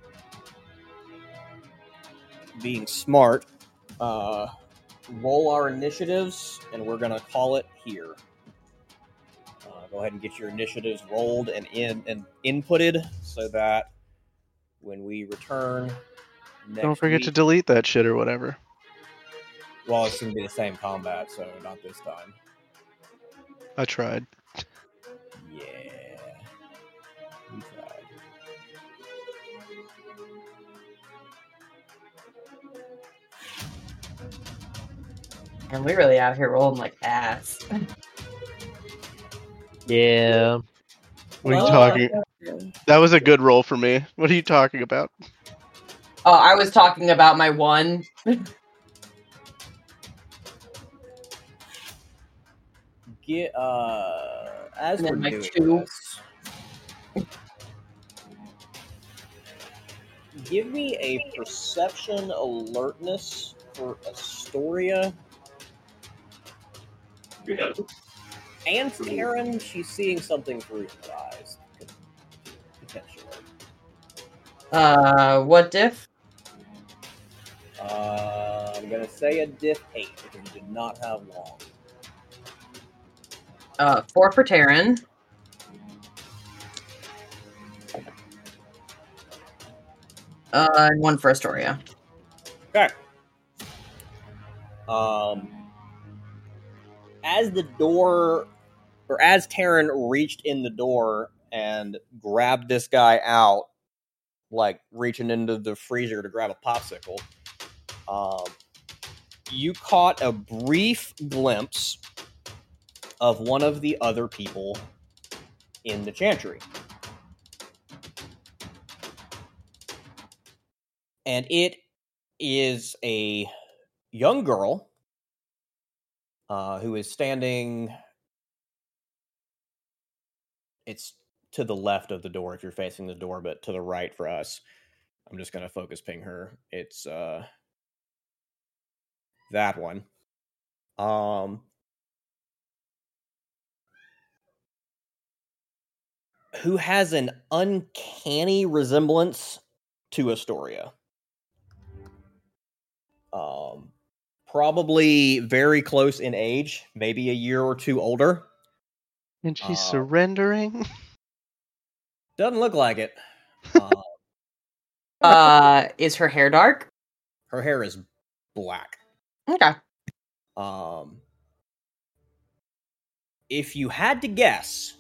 being smart, roll our initiatives, and we're gonna call it here. Go ahead and get your initiatives rolled and inputted, so that when we return next Don't forget to week- delete that shit or whatever. Well, it's gonna be the same combat, so not this time. I tried. Yeah, we tried. And we really out here rolling like ass. Yeah. What are you Well, talking? That was a good roll for me. What are you talking about? Oh, I was talking about my 1. Get as And then we're my doing 2. this, give me a perception alertness for Astoria. And Karen, she's seeing something through her eyes. Potentially. What diff? I'm gonna say a diff 8 because you did not have long. 4 for Terran. And 1 for Astoria. Okay. As the door, or as Terran reached in the door and grabbed this guy out, like reaching into the freezer to grab a popsicle, You caught a brief glimpse of one of the other people in the chantry. And it is a young girl who is standing. It's to the left of the door if you're facing the door, but to the right for us. I'm just going to focus ping her. It's that one. Who has an uncanny resemblance to Astoria. Probably very close in age, maybe a year or two older. And she's surrendering? Doesn't look like it. Is her hair dark? Her hair is black. Okay. If you had to guess,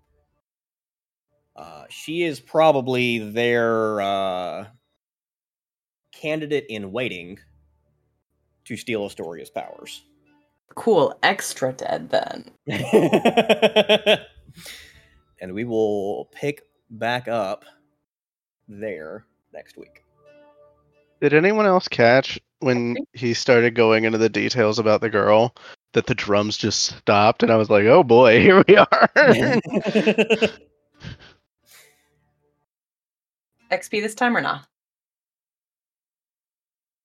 she is probably their candidate in waiting to steal Astoria's powers. Cool. Extra dead then. And we will pick back up there next week. Did anyone else catch when he started going into the details about the girl that the drums just stopped? And I was like, oh boy, here we are. XP this time or not?